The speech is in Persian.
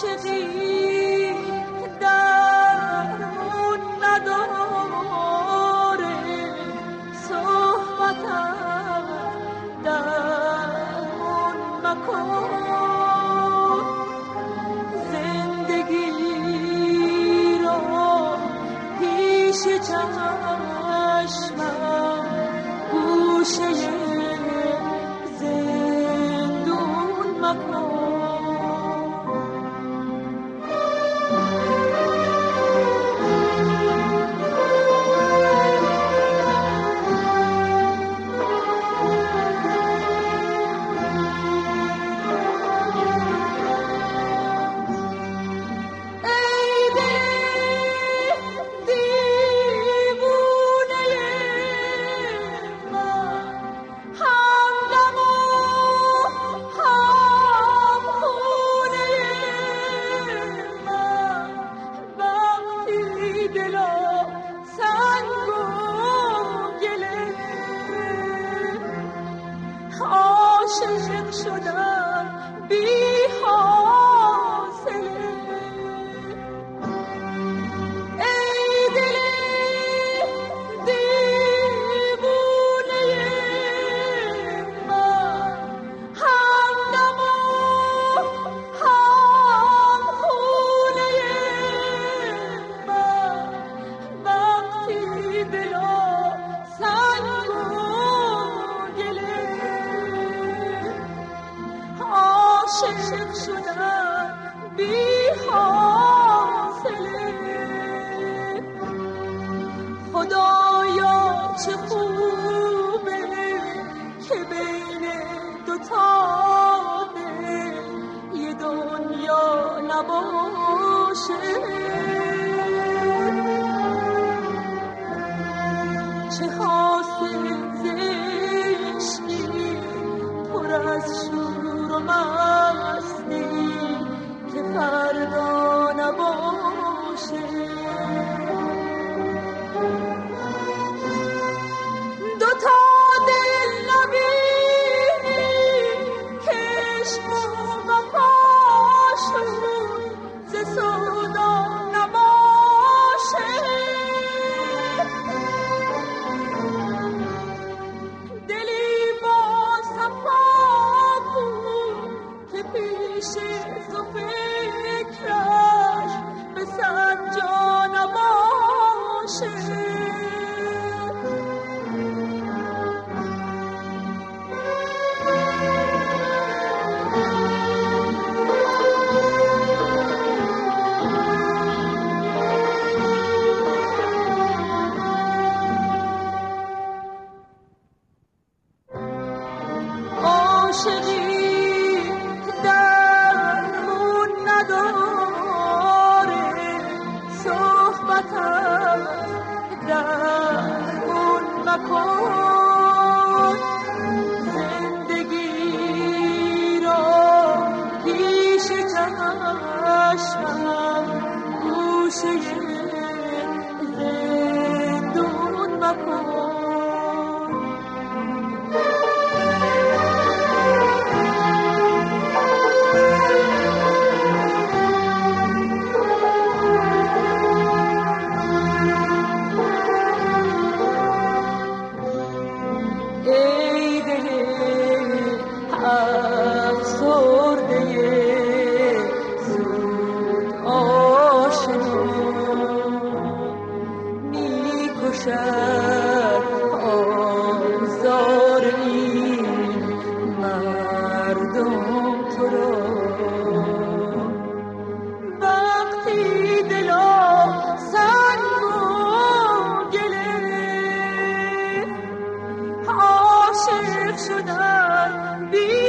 عاشقی درمون نداره، صحبتم درمون مکن، زندگی رو پیش چشمم گوشه زندون مکن. عاشق شدم بی حاصله، ای دل دیوونه من، همدم و همخونه من، وقتی بلا سنگ و گله عاشق شدم بی حاصله. خدایا چه خوبه که بین دوتا دل یه دنیا نباشه، چه حاصل زشتی پر از شور و مستی که فردا نباشه. دوتا دل نبینی که عشق و وفاشون ز سودا نباشه، دلی با صفا بود که پیش تو فکرش به صد جا نباشه. عاشقی درمون نداره، صحبتم درمون مکن، زندگی رو پیش چشمم گوشه زندون مکن. ای دل افسرده زود آشنا، میکشد آزار این مردم تو را، وقتی دلا سنگ و گله عاشق شدم بی